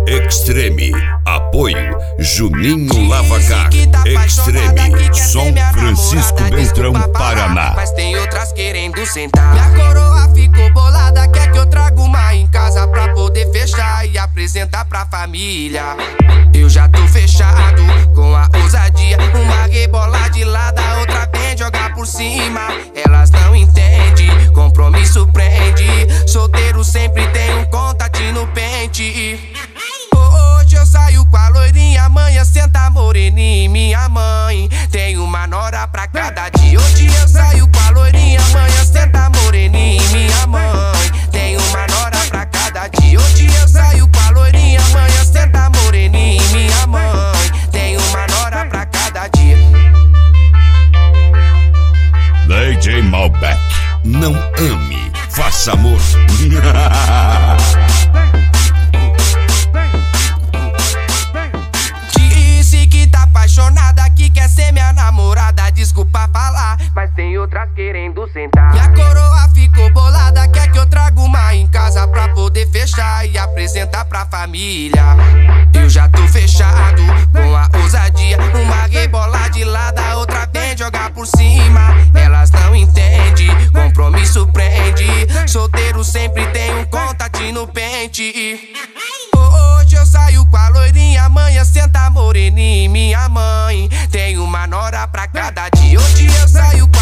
Extreme, apoio Juninho Lavacar. Extreme, São Francisco Beltrão, Paraná. Mas tem outras querendo sentar. Minha coroa ficou bolada, quer que eu traga uma em casa pra poder fechar e apresentar pra família. Eu já tô fechado com a ousadia, uma rebola de lado, a outra vem jogar por cima. Elas não entendem, compromisso prende. Solteiro sempre tem um contatinho no pente. Hoje eu saio com a loirinha, amanhã senta moreninha em minha mãe. Tem uma nora pra cada dia. Hoje eu saio com a loirinha, amanhã senta moreninha em minha mãe. Tem uma nora pra cada dia. Hoje eu saio com a loirinha, amanhã senta moreninha em minha mãe. Tem uma nora pra cada dia. DJ Malbec, não ame, faça amor. Disse que tá apaixonada, que quer ser minha namorada. Desculpa falar, mas tem outras querendo sentar. Minha coroa ficou bolada, quer que eu traga uma em casa pra poder fechar e apresentar pra família. Eu já tô fechado com a ousadia, uma rebola de lado, a outra vem jogar por cima. Elas não entendem, compromisso prende. Solteiro sempre tem um contatinho no pente. Hoje eu saio com a loirinha, amanhã senta moreninha em minha mãe. Tem uma nora pra cada dia. Hoje eu saio